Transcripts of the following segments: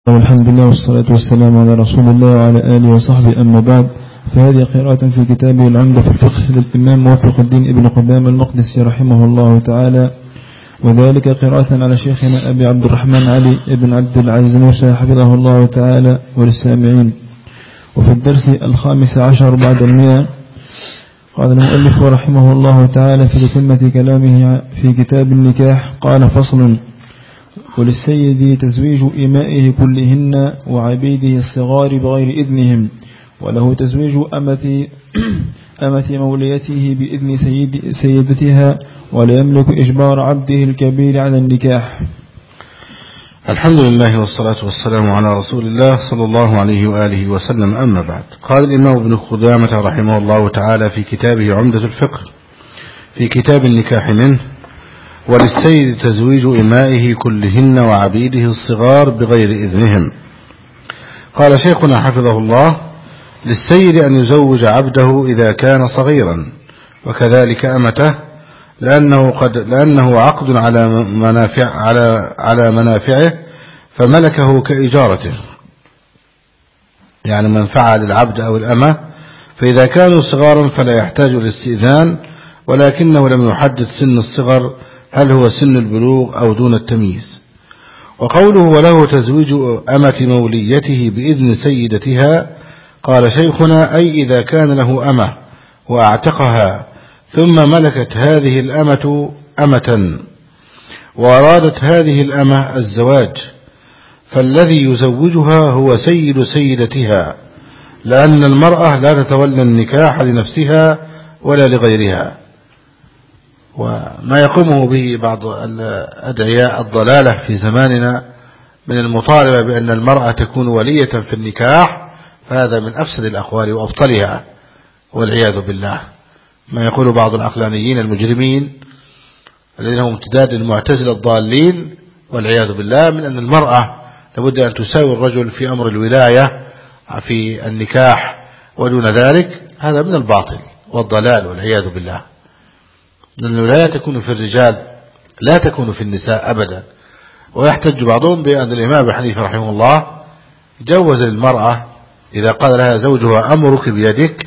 والحمد لله والصلاة والسلام على رسول الله وعلى آله وصحبه. أما بعد، فهذه قراءة في كتابه العمدة في الفقه للإمام موفق الدين ابن قدامة المقدسي رحمه الله تعالى، وذلك قراءة على شيخنا أبي عبد الرحمن علي ابن عبد العزيز موسى حفظه الله تعالى وللسامعين. وفي الدرس 15 بعد 100 قال المؤلف رحمه الله تعالى في تتمة كلامه في كتاب النكاح قال: فصل: وللسيد تزويج إمائه كلهن وعبيده الصغار بغير إذنهم، وله تزويج أمة موليته بإذن سيدتها، ولا يملك إجبار عبده الكبير على النكاح. الحمد لله والصلاة والسلام على رسول الله صلى الله عليه وآله وسلم. أما بعد، قال الإمام ابن قدامة رحمه الله تعالى في كتابه عمدة الفقه في كتاب النكاح منه: وللسيد تزويج إمائه كلهن وعبيده الصغار بغير إذنهم. قال شيخنا حفظه الله: للسيد أن يزوج عبده إذا كان صغيرا، وكذلك أمته، لأنه عقد على منافعه فملكه كإجارته، يعني منفعة للعبد أو الأمة، فإذا كانوا صغارا فلا يحتاج للاستئذان، ولكنه لم يحدد سن الصغر هل هو سن البلوغ أو دون التمييز. وقوله وله تزويج أمة موليته بإذن سيدتها، قال شيخنا: أي إذا كان له أمة وأعتقها ثم ملكت هذه الأمة أمة وأرادت هذه الأمة الزواج، فالذي يزوجها هو سيد سيدتها، لأن المرأة لا تتولى النكاح لنفسها ولا لغيرها. وما يقومه به بعض أدعياء الضلالة في زماننا من المطالبة بأن المرأة تكون ولية في النكاح، فهذا من أفسد الأقوال وأبطلها والعياذ بالله. ما يقول بعض العقلانيين المجرمين الذين هم امتداد المعتزلة الضالين والعياذ بالله، من أن المرأة لابد أن تساوي الرجل في أمر الولاية في النكاح ودون ذلك. هذا من الباطل والضلال والعياذ بالله، لأن الولاية تكون في الرجال لا تكون في النساء أبدا. ويحتج بعضهم بأن الإمام أبي حنيفة رحمه الله جوز للمرأة إذا قال لها زوجها: أمرك بيدك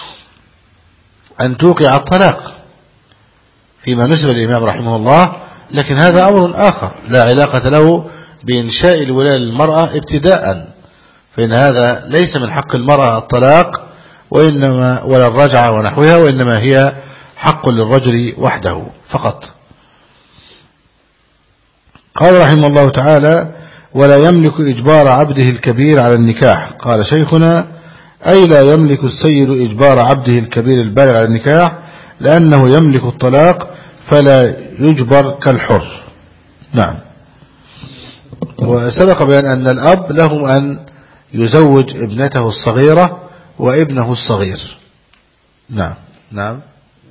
أن توقع الطلاق، فيما نسب الإمام رحمه الله، لكن هذا أمر آخر لا علاقة له بإنشاء الولاية للمرأة ابتداء، فإن هذا ليس من حق المرأة الطلاق وإنما ولا الرجعة ونحوها، وإنما هي حق للرجل وحده فقط. قال رحمه الله تعالى: ولا يملك إجبار عبده الكبير على النكاح. قال شيخنا: أي لا يملك السيد إجبار عبده الكبير البالغ على النكاح، لأنه يملك الطلاق فلا يجبر كالحر. نعم. وسبق بأن أن الأب له أن يزوج ابنته الصغيرة وابنه الصغير. نعم. نعم.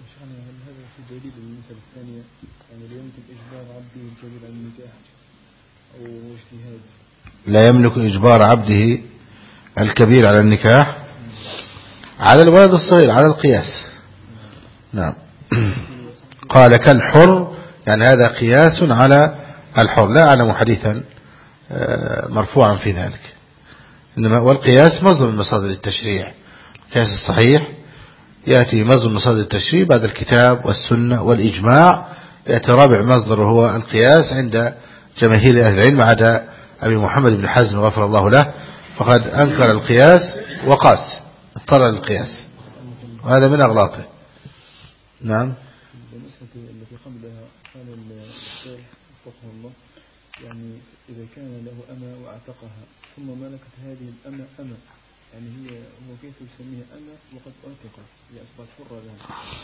لا يملك إجبار عبده الكبير على النكاح على الولد الصغير على القياس. نعم. قال كالحر، يعني هذا قياس على الحر. لا أعلم حديثا مرفوعا في ذلك، إنما والقياس مصدر من مصادر التشريع. القياس الصحيح يأتي مصدر من مصادر التشريع بعد الكتاب والسنة والإجماع، يأتي رابع مصدر وهو القياس عند جماهير أهل العلم عدا أبي محمد بن حزم غفر الله له، فقد أنكر القياس وقاس، اضطر للقياس، وهذا من أغلاطه. نعم. بالنسبة التي قبلها قال الشيخ وفقه الله: يعني إذا كان له أمة وأعتقها ثم ملكت هذه الأمة يعني هو كيف يسميها أمة وقد أعتقت، هي أصبحت حرة له.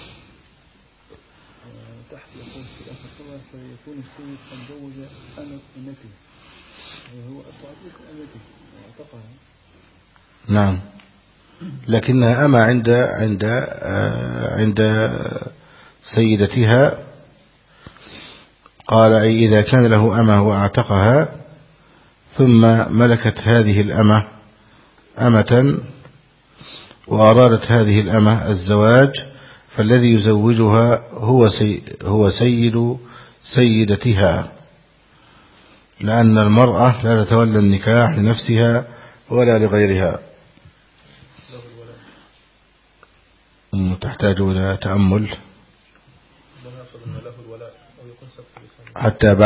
تحت يقول في آخر صورة: فيكون السيد قد زوج أمته، هو أصبحت اسم أمته وأعتقها. نعم، لكنها أمة عند سيدتها. قال: أي إذا كان له أمة وأعتقها ثم ملكت هذه الأمة أمة وأرادت هذه الأمة الزواج، فالذي يزوجها هو سيد سيدتها، لأن المرأة لا تتولى النكاح لنفسها ولا لغيرها، تحتاج إلى تأمل حتى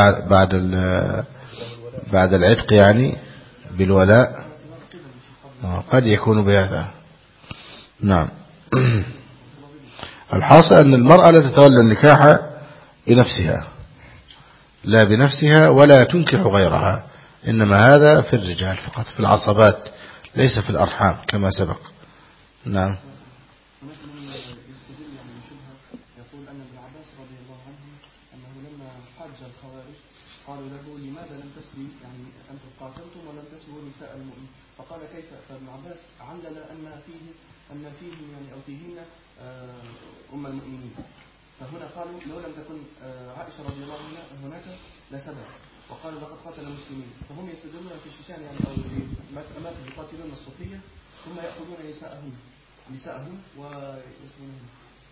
بعد العتق يعني بالولاء قد يكون بهذا. نعم. الحاصل أن المرأة لا تتولى النكاح بنفسها، لا بنفسها ولا تنكح غيرها، إنما هذا في الرجال فقط في العصبات ليس في الأرحام كما سبق. نعم. يقول أن ابن عباس رضي الله عنه أنه لما حج الخوارج قالوا له لماذا لم تسبي، يعني أنتم قاتلتم ولم تسبوا نساء المؤمنين، فقال كيف؟ فابن عباس علل أن فيهم يعني أو فيهن أم المؤمنين، فهنا قالوا لو لم تكن عائشة رضي الله عنها هناك لسبب، وقالوا لقد قاتل المسلمين، فهم يستدلون في الشيشان يعني أو في أماكن يقاتلون الصوفية ثم يأخذون نساءهم ويسمونهم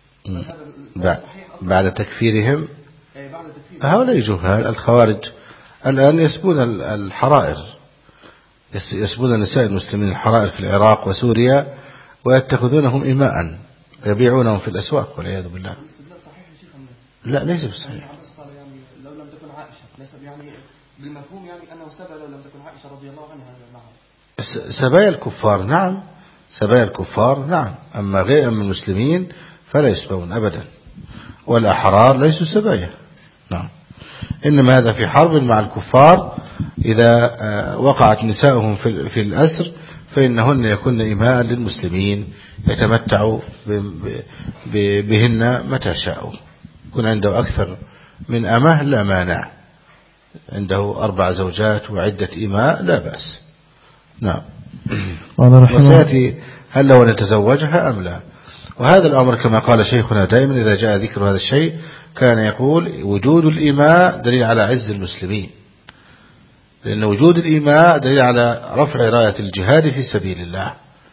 بعد تكفيرهم. هؤلاء جهال الخوارج الآن يسبون الحرائر، يسبون نساء المسلمين الحرائر في العراق وسوريا ويتخذونهم إماء ويبيعونهم في الأسواق والعياذ بالله. لا ليس بالصحيح. قال يعني لو لم تكن عائشة ليس يعني بالمفهوم يعني أنه سبى لو لم تكن عائشة رضي الله عنها معه. سبايا الكفار نعم، سبايا الكفار نعم، أما غير أما المسلمين فلا يسبون أبدا، والأحرار ليسوا سبايا. نعم. إنما هذا في حرب مع الكفار، إذا وقعت نساؤهم في الأسر فإنهن يكون إماء للمسلمين يتمتعوا بهن متى شاءوا. يكون عنده أكثر من أمه لا مانع، عنده 4 زوجات وعدة إماء لا بأس. نعم. وسيأتي هل لو نتزوجها أم لا. وهذا الأمر كما قال شيخنا دائما إذا جاء ذكر هذا الشيء كان يقول وجود الإماء دليل على عز المسلمين، لأن وجود الإماء دليل على رفع راية الجهاد في سبيل الله،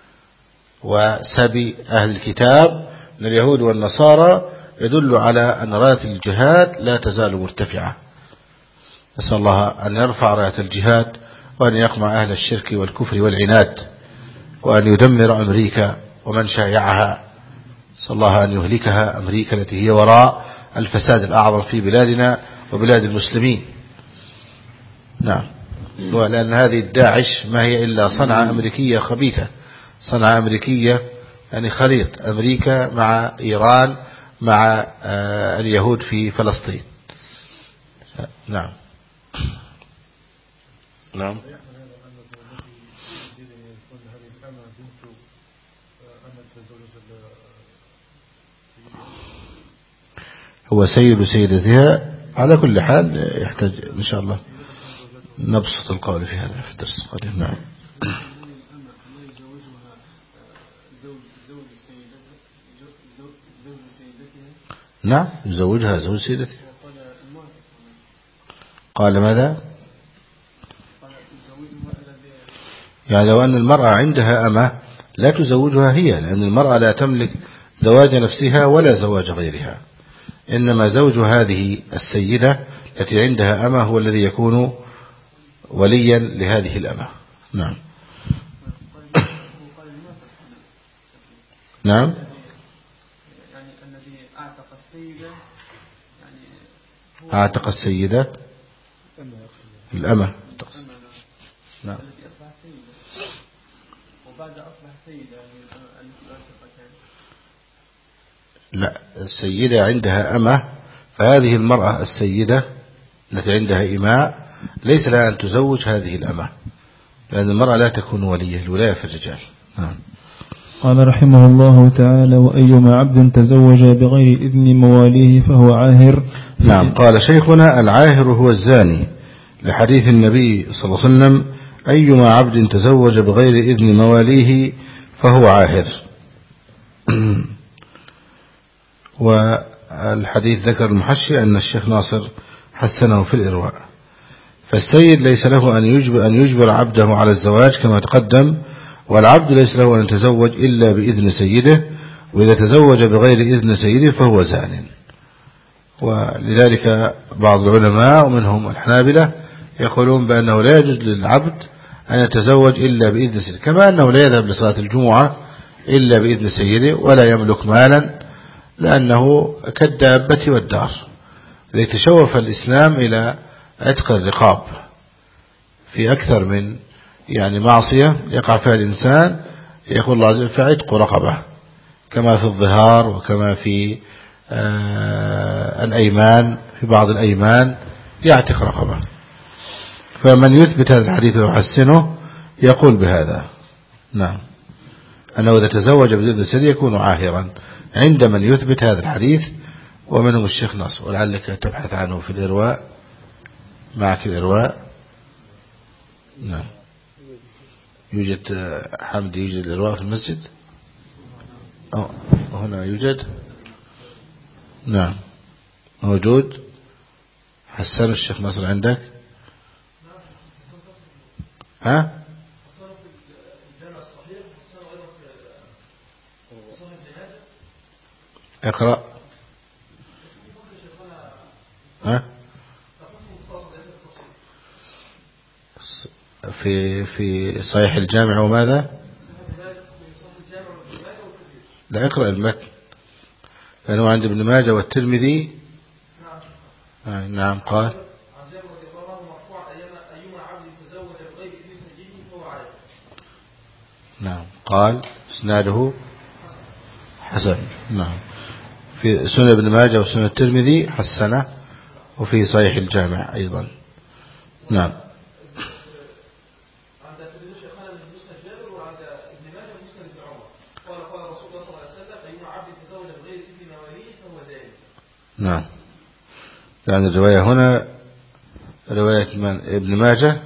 وسبي أهل الكتاب من اليهود والنصارى يدل على أن راية الجهاد لا تزال مرتفعة. نسأل الله أن يرفع راية الجهاد وأن يقمع أهل الشرك والكفر والعناد، وأن يدمر أمريكا ومن شايعها. نسأل الله أن يهلكها أمريكا التي هي وراء الفساد الأعظم في بلادنا وبلاد المسلمين. نعم. ولأن هذه الداعش ما هي إلا صنعة أمريكية خبيثة، صنعة أمريكية يعني خليط أمريكا مع إيران مع اليهود في فلسطين. نعم. نعم. هو سيد سيدتها على كل حال، يحتاج إن شاء الله نبسط القول في هذا في الدرس القادم. نعم. نعم يزوجها زوج سيدتها. قال ماذا؟ يعني لو أن المرأة عندها أمة لا تزوجها هي، لأن المرأة لا تملك زواج نفسها ولا زواج غيرها، إنما زوج هذه السيدة التي عندها أمة هو الذي يكون وليا لهذه الأمة. نعم. نعم. يعني الذي أعتق السيدة أعتق السيدة الأمة. نعم. التي أصبحت سيدة وبعد أصبحت سيدة التي أعتقت. لا، السيدة عندها أمة، فهذه المرأة السيدة التي عندها إماء ليس لها أن تزوج هذه الأمة، لأن المرأة لا تكون ولية، الولاية في الرجال. نعم. قال رحمه الله تعالى: وأيما عبد تزوج بغير إذن مواليه فهو عاهر. نعم. قال شيخنا: العاهر هو الزاني، لحديث النبي صلى الله عليه وسلم: أيما عبد تزوج بغير إذن مواليه فهو عاهر. والحديث ذكر المحشي أن الشيخ ناصر حسنه في الإرواء. فالسيد ليس له أن يجبر عبده على الزواج كما تقدم، والعبد ليس له أن يتزوج إلا بإذن سيده، وإذا تزوج بغير إذن سيده فهو زان. ولذلك بعض العلماء ومنهم الحنابلة يقولون بأنه لا يجوز للعبد أن يتزوج إلا بإذن سيده، كما أنه لا يذهب لصلاة الجمعة إلا بإذن سيده، ولا يملك مالا لأنه كالدابة والدار. ليتشوف الإسلام إلى عتق الرقاب في أكثر من معصية يقع فيها الإنسان، يقول الله عز وجل فعتق رقبة، كما في الظهار وكما في الأيمان، في بعض الأيمان يعتق رقبة. فمن يثبت هذا الحديث ويحسنه يقول بهذا، نعم، أنه إذا تزوج بإذن سيده يكون عاهرا عند من يثبت هذا الحديث، ومنهم الشيخ نصر، ولعلك تبحث عنه في الإرواء. معك الإرواء؟ نعم، يوجد حمد، يوجد الإرواء في المسجد؟ هنا يوجد؟ نعم موجود. حسن الشيخ نصر عندك؟ ها؟ اقرأ. ها؟ في صحيح الجامع وماذا؟ لا، اقرأ المتن، لأنه عند ابن ماجه والترمذي. نعم. قال نعم، قال اسناده حسن. نعم، في سنن ابن ماجه وسنن الترمذي حسنه، وفي صحيح الجامع أيضا. نعم. نعم، يعني الرواية هنا رواية من ابن ماجه.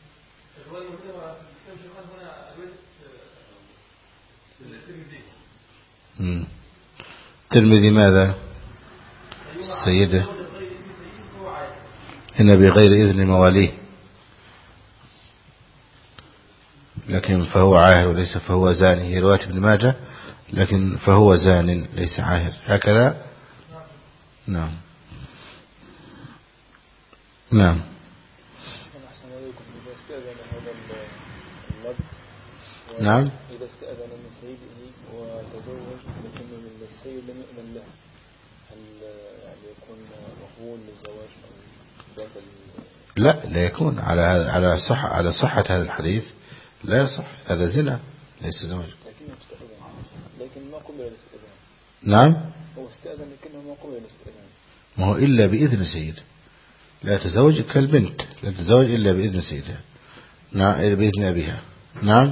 الترمذي ماذا؟ سيده إن بغير إذن مواليه، لكن فهو عاهر وليس فهو زاني. هي رواية ابن ماجه، لكن فهو زان ليس عاهر، هكذا. نعم. نعم. نعم. إذا استأذن من سيده وتزوج لكن السيد لم يؤذن له، هل يعني يكون مقبول للزواج أو لا يكون على صحة هذا الحديث لا يصح، هذا زنا ليس زواج. لكن ما قبل الاستئذان. نعم، هو استأذن لكنه ما قبل الاستئذان. ما هو إلا بإذن سيد، لا تزوج كالبنت، لا تزوج إلا بإذن سيدها. نعم، إلا بإذن أبيها. نعم.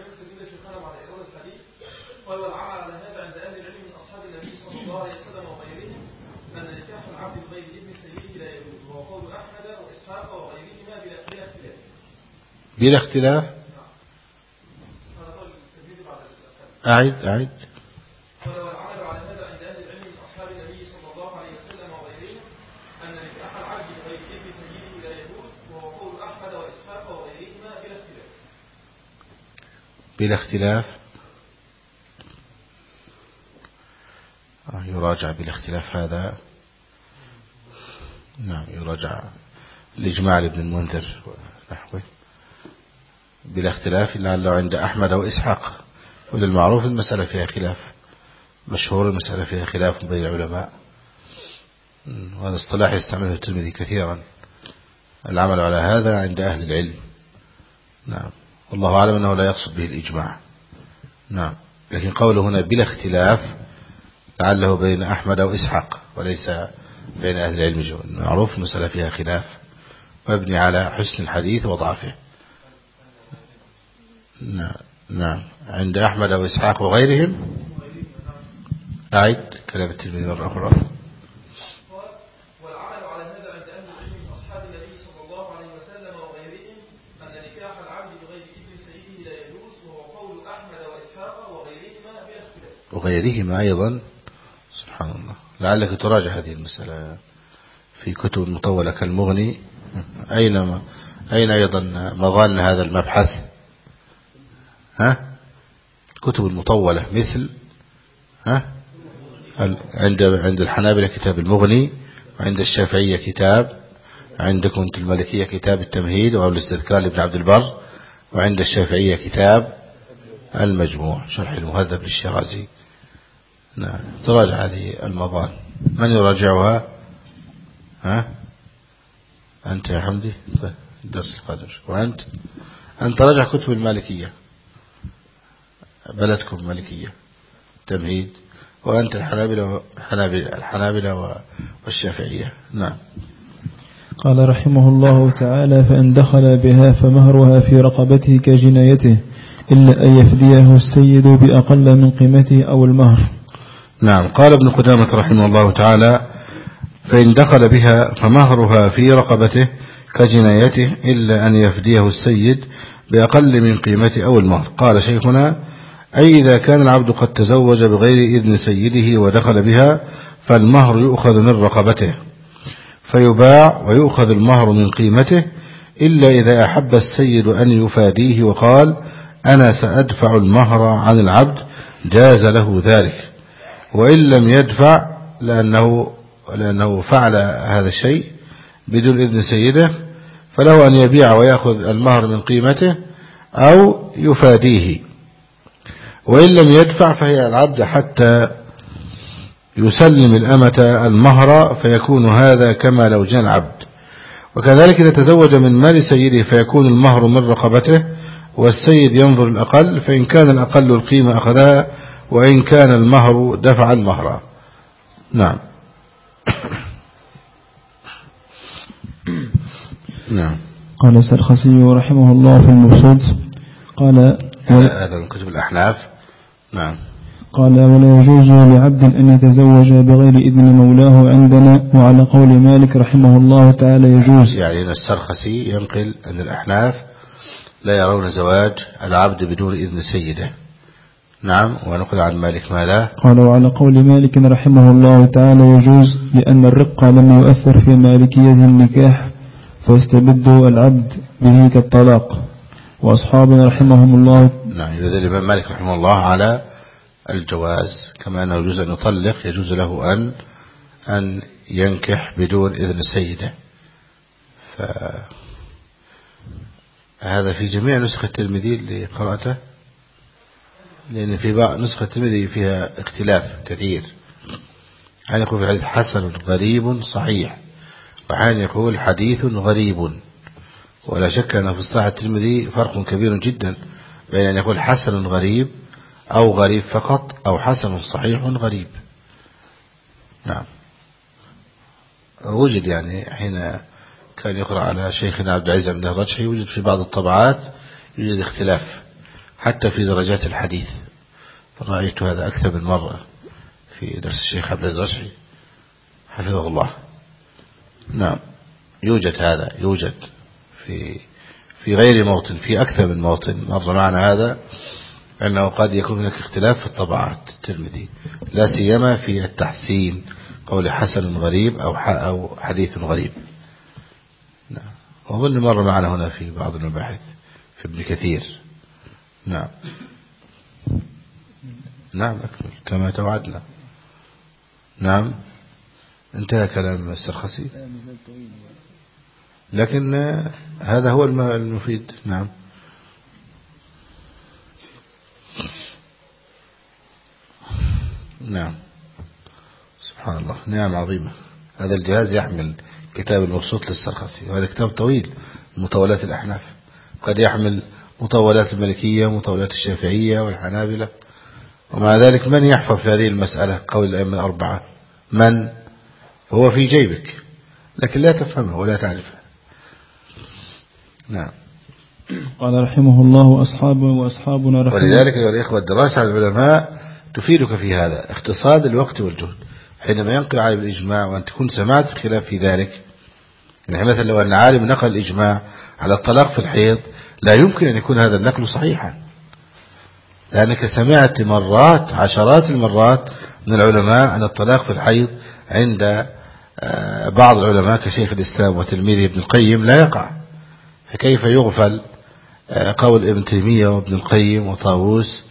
بلا اختلاف. أعد. ولو العمل على هذا عند أهل العلم من أصحاب النبي صلى الله عليه وسلم وغيرهم أن نكاح العبد بغير إذن سيده لا يجوز، وهو قول أحمد وإسحاق وغيرهما بلا اختلاف. يراجع بلا اختلاف هذا. نعم، يراجع الإجماع لابن المنذر نحوه بلا اختلاف، لعله عند أحمد وإسحاق، وللمعروف المسألة فيها خلاف، مشهور المسألة فيها خلاف بين العلماء، وهذا اصطلاح يستعمله الترمذي كثيرا، العمل على هذا عند أهل العلم. نعم، والله أعلم أنه لا يقصد به الإجماع. نعم، لكن قوله هنا بلا اختلاف لعله بين أحمد وإسحاق وليس بين أهل العلم، معروف المسألة فيها خلاف مبني على حسن الحديث وضعفه. نعم، عند أحمد وإسحاق وغيرهم. أعد كلام الترمذي مرة أخرى. والعمل على هذا عند أهل العلم من أصحاب النبي صلى الله عليه وسلم وغيرهم أن نكاح العبد بغير إذن سيده لا يجوز، وهو قول أحمد وإسحاق وغيرهما بلا اختلاف. وغيرهما أيضا، سبحان الله، لعلك تراجع هذه المسألة في كتب مطولة كالمغني. أين أيضا مظان هذا المبحث؟ كتب المطولة مثل عند الحنابلة كتاب المغني، وعند الشافعية كتاب عندكم أنت المالكية كتاب التمهيد أو الاستذكار لابن عبد البر، وعند الشافعية كتاب المجموع شرح المهذب للشيرازي. نعم، تراجع هذه المظان. من يراجعها؟ ها؟ أنت يا حمدي الدرس القادم. وأنت راجع كتب المالكية، بلدكم مالكية تمهيد، وأنت الحنابلة والشافعية. نعم. قال رحمه الله تعالى: فإن دخل بها فمهرها في رقبته كجنايته إلا أن يفديه السيد بأقل من قيمته أو المهر. نعم. قال ابن قدامة رحمه الله تعالى: فإن دخل بها فمهرها في رقبته كجنايته إلا أن يفديه السيد بأقل من قيمته أو المهر. قال شيخنا: أي إذا كان العبد قد تزوج بغير إذن سيده ودخل بها فالمهر يؤخذ من رقبته فيباع ويؤخذ المهر من قيمته، إلا إذا أحب السيد أن يفاديه وقال: أنا سأدفع المهر عن العبد، جاز له ذلك. وإن لم يدفع لأنه فعل هذا الشيء بدون إذن سيده فله أن يبيع ويأخذ المهر من قيمته أو يفاديه. وإن لم يدفع فهي العبد حتى يسلم الأمة المهر، فيكون هذا كما لو جاء العبد. وكذلك إذا تزوج من مال سيده فيكون المهر من رقبته، والسيد ينظر الأقل، فإن كان الأقل القيمة أخذها، وإن كان المهر دفع المهر. نعم. نعم. قال السرخسي رحمه الله في المبسوط قال: هذا من كتب الأحناف. نعم. قال: ولا يجوز لعبد أن يتزوج بغير إذن مولاه عندنا، وعلى قول مالك رحمه الله تعالى يجوز. يعني السرخسي ينقل أن الأحناف لا يرون زواج العبد بدون إذن سيده. نعم. ونقل عن مالك ماذا؟ قال: وعلى قول مالك رحمه الله تعالى يجوز، لأن الرق لم يؤثر في مالكية النكاح فيستبد العبد به كالطلاق. وأصحابنا رحمهم الله. نعم. يدل الإمام مالك رحمه الله على الجواز، كما أنه يجوز أن يطلق يجوز له أن ينكح بدون إذن سيده. فهذا في جميع نسخة الترمذي اللي قرأته، لأن في بعض نسخة الترمذي فيها اختلاف كثير. حين يقول في الحديث حسن غريب صحيح، وحين يقول حديث غريب. ولا شك أن في الصحيح الترمذي فرق كبير جدا بين أن يقول حسن غريب أو غريب فقط، أو حسن صحيح غريب. نعم. وجد يعني حين كان يقرأ على شيخنا عبد العزيز بن الرجحي وجد في بعض الطبعات يوجد اختلاف حتى في درجات الحديث، فرأيت هذا أكثر من مرة في درس الشيخ عبد العزيز الرجحي حفظه الله. نعم. يوجد هذا، يوجد في غير موطن، في أكثر من موطن مر معنا هذا، أنه قد يكون هناك اختلاف في الطبعات الترمذي، لا سيما في التحسين، قول حسن غريب أو حديث غريب. نعم. وظن مر معنا هنا في بعض المباحث في ابن كثير. نعم. نعم. أكمل كما توعدنا. نعم. انتهى كلام السرخسي، لكن هذا هو المفيد. نعم. نعم. سبحان الله، نعم عظيمة. هذا الجهاز يحمل كتاب المبسوط للسرخسي، وهذا كتاب طويل، مطولات الأحناف، قد يحمل مطولات المالكية ومطولات الشافعية والحنابلة. ومع ذلك من يحفظ في هذه المسألة قول الأئمة الأربعة؟ من هو في جيبك لكن لا تفهمه ولا تعرفه. نعم. قال رحمه الله: وأصحابنا رحمه. ولذلك يا الإخوة الدراسة على العلماء تفيدك في هذا اختصاد الوقت والجهد، حينما ينقل عالم الإجماع وأن تكون سمعت الخلاف في ذلك. يعني مثلا لو أن عالم نقل الإجماع على الطلاق في الحيض لا يمكن أن يكون هذا النقل صحيحا، لأنك سمعت مرات عشرات المرات من العلماء أن الطلاق في الحيض عند بعض العلماء كشيخ الإسلام وتلميذه ابن القيم لا يقع، فكيف يغفل قول ابن تيمية وابن القيم وطاووس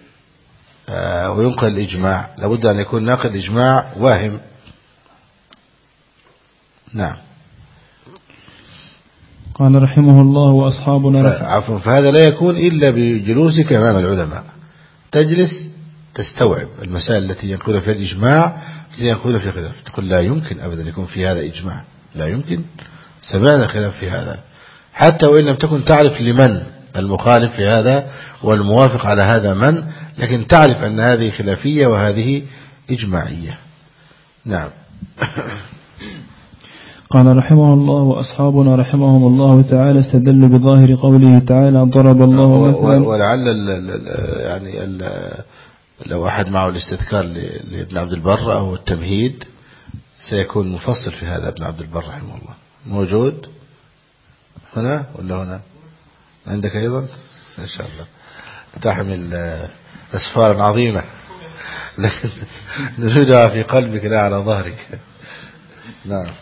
وينقل الإجماع؟ لابد أن يكون ناقل الإجماع واهم. نعم. قال رحمه الله وأصحابنا عفوا، فهذا لا يكون إلا بجلوسك أمام العلماء، تجلس تستوعب المسائل التي ينقل فيها الإجماع التي ينقل فيها خلاف، تقول لا يمكن أبدا يكون في هذا إجماع، لا يمكن، سمعنا خلاف في هذا، حتى وإن لم تكن تعرف لمن المخالف في هذا والموافق على هذا من، لكن تعرف أن هذه خلافية وهذه إجماعية. نعم. قال رحمه الله وأصحابنا رحمهم الله تعالى استدل بظاهر قوله تعالى ضرب الله مثلا. ولعل يعني لو أحد معه الاستذكار لابن عبد البر أو التمهيد سيكون مفصل في هذا. ابن عبد البر رحمه الله موجود هنا ولا هنا عندك أيضا؟ إن شاء الله تحمل أسفارا عظيمة لكن نريدها في قلبك لا على ظهرك. نعم.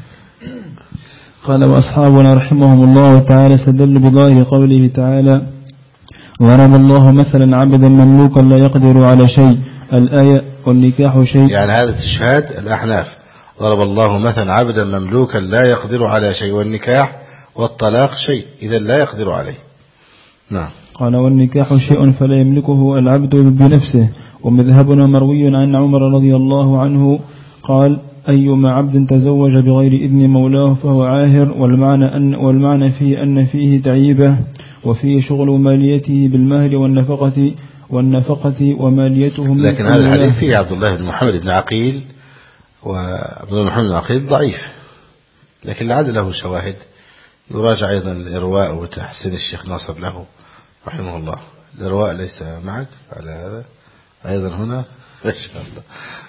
قال وأصحابنا رحمهم الله تعالى استدل بظاهر قوله تعالى ضرب الله مثلا عبدا مملوكا لا يقدر على شيء، الآية والنكاح شيء. يعني هذا استشهاد الأحناف، ضرب الله مثلا عبدا مملوكا لا يقدر على شيء، والنكاح والطلاق شيء، إذا لا يقدر عليه. نعم. قال والنكاح شيء فلا يملكه العبد بنفسه، ومذهبنا مروي عن عمر رضي الله عنه قال أيما عبد تزوج بغير إذن مولاه فهو عاهر، والمعنى فيه أن فيه تعيبه، وفيه شغل ماليته بالمهر والنفقة وماليته من. لكن هذا الحديث فيه عبد الله بن محمد بن عقيل، وعبد الله بن محمد بن عقيل ضعيف، لكن لعل له شواهد، يراجع أيضا الإرواء وتحسين الشيخ ناصر له رحمه الله. الإرواء ليس معك على هذا أيضا هنا إن شاء الله.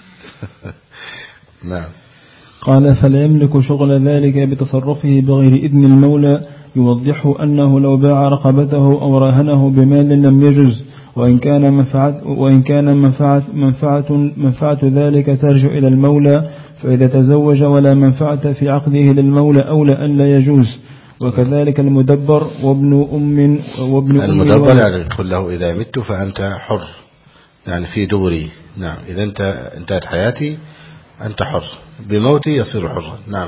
نعم. قال فلا يملك شغل ذلك بتصرفه بغير إذن المولى، يوضح أنه لو باع رقبته أو راهنه بمال لم يجز، وإن كان منفعة ذلك ترجع إلى المولى، فإذا تزوج ولا منفعة في عقده للمولى أولى أن لا يجوز. وكذلك المدبر وابن أم المدبر يعني تقول له إذا مت فأنت حر، يعني في دوري. نعم. إذا انتهت حياتي أنت حر، بموتي يصير حرا. نعم.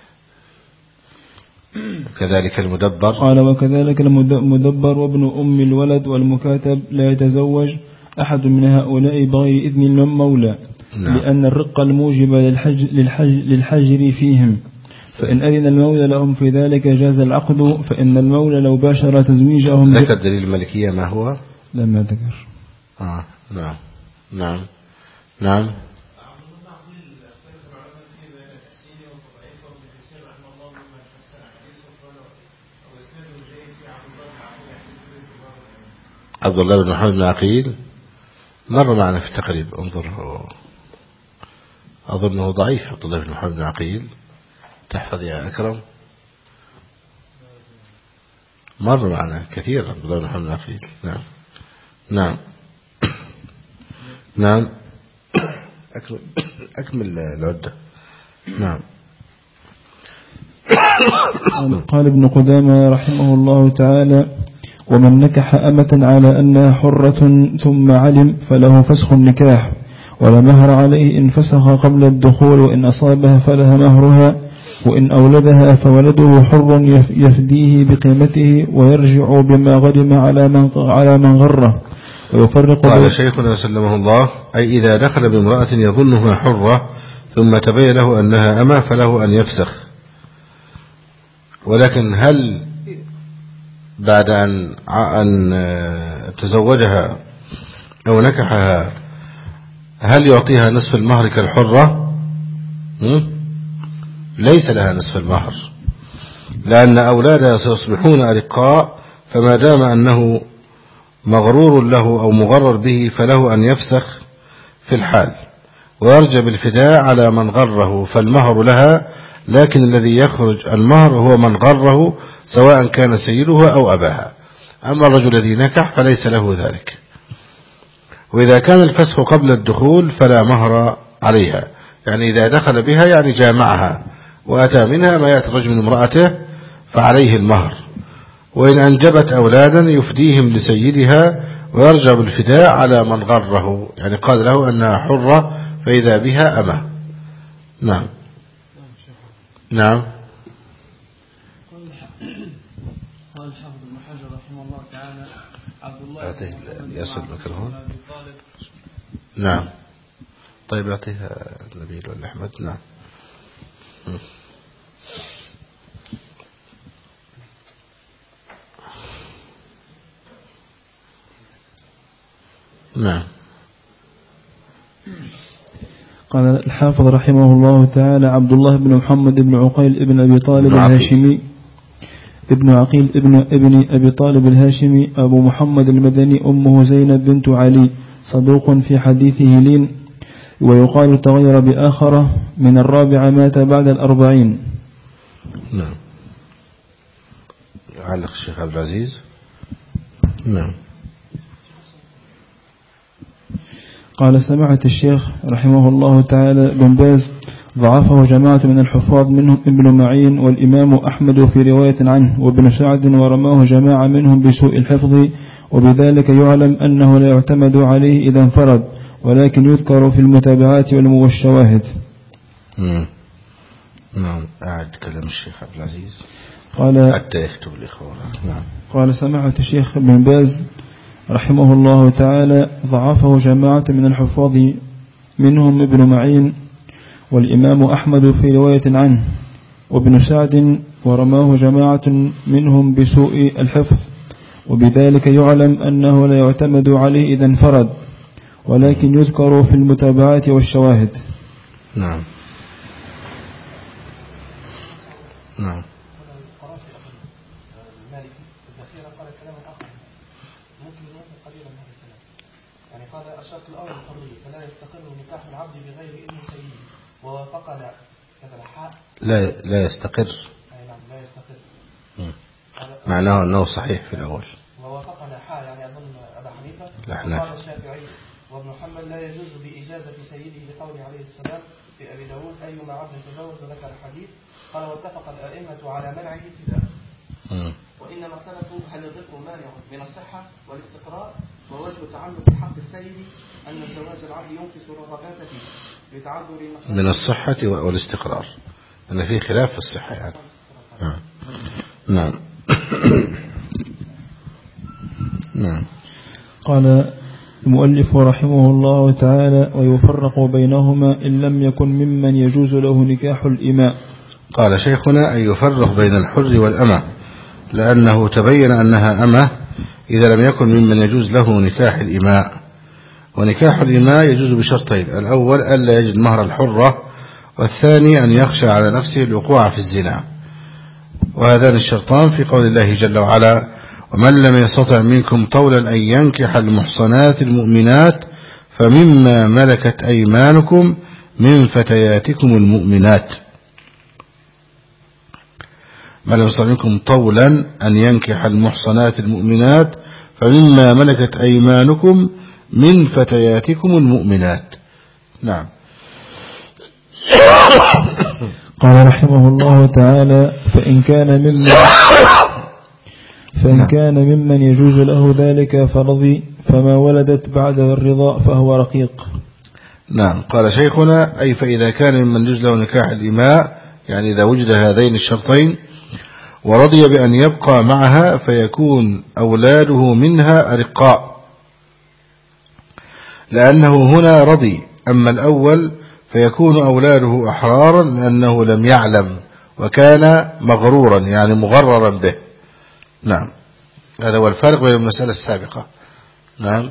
كذلك المدبر. قال وكذلك المدبر وابن أم الولد والمكاتب لا يتزوج أحد من هؤلاء بغير إذن المولى. نعم. لأن الرق الموجب للحجر فيهم، فإن أذن المولى لهم في ذلك جاز العقد، فإن المولى لو باشر تزويجهم. ذكر دليل الملكية ما هو؟ لما ذكر. نعم. نعم. نعم. عبد الله بن محمد بن عقيل مر معنا في التقريب، انظر أظنه ضعيف. عبد الله بن محمد بن عقيل تحفظ يا أكرم، مر معنا كثيرا عبد الله بن محمد بن عقيل. نعم. نعم. نعم. أكمل العدة. نعم. قال ابن قدامة رحمه الله تعالى ومن نكح أمة على أنها حرة ثم علم فله فسخ النكاح، ولا مهر عليه إن فسخ قبل الدخول، وإن أصابها فلها مهرها، وإن أولدها فولده حر يفديه بقيمته ويرجع بما غرم على من غره. ويفرق. قال شيخنا سلمه الله أي إذا دخل بامرأة يظنها حرة ثم تبين له أنها أمة فله أن يفسخ. ولكن هل بعد أن تزوجها أو نكحها هل يعطيها نصف المهر كالحرة؟ ليس لها نصف المهر، لأن أولادها سيصبحون أرقاء، فما دام أنه مغرور له أو مغرر به فله أن يفسخ في الحال، ويرجى بالفداء على من غره، فالمهر لها، لكن الذي يخرج المهر هو من غره سواء كان سيدها أو أباها. أما الرجل الذي نكح فليس له ذلك. وإذا كان الفسخ قبل الدخول فلا مهر عليها، يعني إذا دخل بها يعني جامعها وأتى منها ما يأتي الرجل من امرأته فعليه المهر، وإن أنجبت أولادا يفديهم لسيدها ويرجع بالفداء على من غره، يعني قال له أنها حرة فإذا بها أمه. نعم. نعم. أعطيه ياسر الميكروفون. نعم طيب أعطيها نبيل ولا أحمد. نعم نعم. قال الحافظ رحمه الله تعالى: عبد الله بن محمد بن عقيل ابن أبي طالب الهاشمي ابن عقيل ابن أبي طالب الهاشمي أبو محمد المدني، أمه زينب بنت علي، صدوق في حديثه لين، ويقال تغير بآخرة من الرابعة، مات بعد 40. نعم. يعلق الشيخ عبد العزيز. نعم. قال: سمعت الشيخ رحمه الله تعالى بن باز ضعفه جماعة من الحفاظ، منهم ابن معين والإمام أحمد في رواية عنه، وابن سعد، ورماه جماعة منهم بسوء الحفظ، وبذلك يعلم أنه لا يعتمد عليه إذا انفرد، ولكن يذكر في المتابعات والشواهد. نعم. أعد كلام الشيخ عبد العزيز قال حتى يكتب الإخوة. نعم. قال: سمعت الشيخ بن باز رحمه الله تعالى ضعفه جماعة من الحفاظ، منهم ابن معين والإمام أحمد في رواية عنه، وابن سعد، ورماه جماعة منهم بسوء الحفظ، وبذلك يعلم أنه لا يعتمد عليه إذا انفرد، ولكن يذكر في المتابعات والشواهد. نعم. نعم. قال الشرط الأول الحرية، فلا يستقر نكاح العبد بغير إذن سيده، ووافقنا كذا حاء لا يستقر. نعم لا يستقر. معناه أنه صحيح في الأول. ووافقنا حاء يعني أظن أبا حنيفة. قال الشافعي وابن محمد: لا يجوز بإجازة سيده لقوله عليه السلام في أبي داود: أيما عبد تزوج، وذكر الحديث. قال: واتفق الأئمة على منعه ابتداء. وإنما اختلفوا هل الرق مانع من الصحة والاستقرار، ووجب تعلق حق السيد أن زواج العبد ينقص رغباته لتعذر من الصحة والاستقرار، أن في خلاف في الصحة يعني. نعم. نعم. قال المؤلف رحمه الله تعالى: ويفرق بينهما إن لم يكن ممن يجوز له نكاح الإماء. قال شيخنا: أن يفرق بين الحر والأمة، لأنه تبين أنها أمة إذا لم يكن ممن يجوز له نكاح الإماء. ونكاح الإماء يجوز بشرطين: الأول ألا يجد مهر الحرة، والثاني أن يخشى على نفسه الوقوع في الزنا. وهذان الشرطان في قول الله جل وعلا: ومن لم يستطع منكم طولا أن ينكح المحصنات المؤمنات فمما ملكت أيمانكم من فتياتكم المؤمنات. من لم يستطع منكم طولا أن ينكح المحصنات المؤمنات فمما ملكت أيمانكم من فتياتكم المؤمنات. نعم. قال رحمه الله تعالى: فإن كان ممن يجوز له ذلك فرضي، فما ولدت بعد الرضا فهو رقيق. نعم. قال شيخنا: أي فإذا كان ممن يجوز له نكاح الإماء، يعني إذا وجد هذين الشرطين ورضي بأن يبقى معها، فيكون أولاده منها أرقاء، لأنه هنا رضي. أما الأول فيكون أولاده أحرارا، لأنه لم يعلم وكان مغرورا، يعني مغررا به. نعم. هذا هو الفرق بين المسألة السابقة. نعم.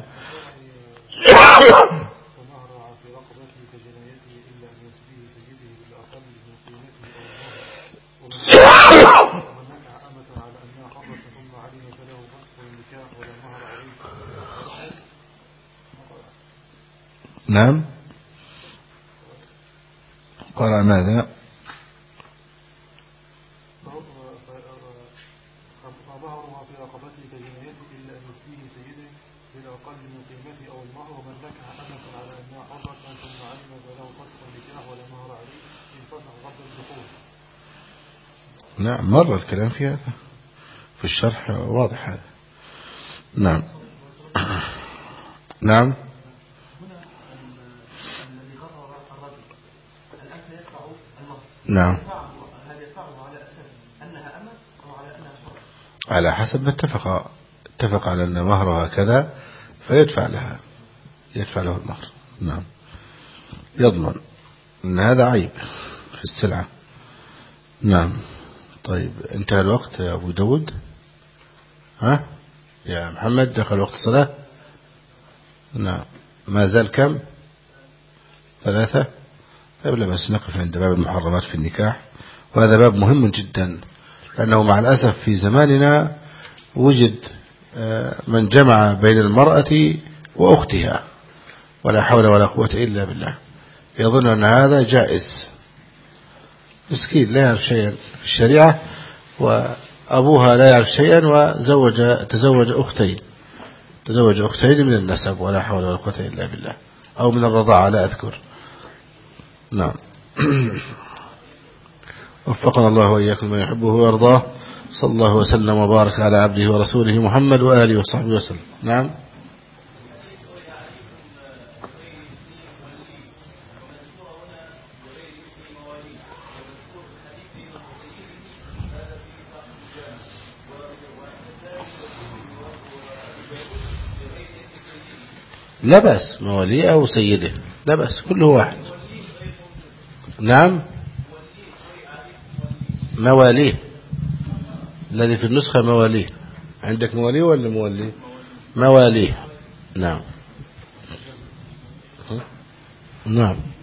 نعم. قرأ ماذا؟ نعم. مر الكلام في هذا في الشرح، واضح هذا. نعم. نعم. نعم. هل يدفعه على أساس أنها أمة أو على أنها حرة؟ على حسب ما اتفق اتفق على أن مهرها كذا فيدفع لها، يدفع له المهر. نعم، يضمن أن هذا عيب في السلعة. نعم. طيب انتهى الوقت يا أبو داود. ها يا محمد دخل وقت الصلاة. نعم، ما زال كم؟ 3. طيب لا بس نقف عند باب المحرمات في النكاح، وهذا باب مهم جدا، لأنه مع الأسف في زماننا وجد من جمع بين المرأة وأختها ولا حول ولا قوة إلا بالله، يظن أن هذا جائز. مسكين لا يعرف شيئا في الشريعة، وأبوها لا يعرف شيئا، تزوج أختين من النسب ولا حول ولا قوة إلا بالله، أو من الرضاعة لا أذكر. نعم. وفقنا الله وإياكم ما يحبه ويرضاه. صلى الله وسلم وبارك على عبده ورسوله محمد وآله وصحبه وسلم. نعم. لا بأس مواليه أو سيده، لا بأس كله واحد. نعم، مواليه الذي في النسخة مواليه. عندك مواليه ولا مواليه؟ مواليه. نعم. نعم.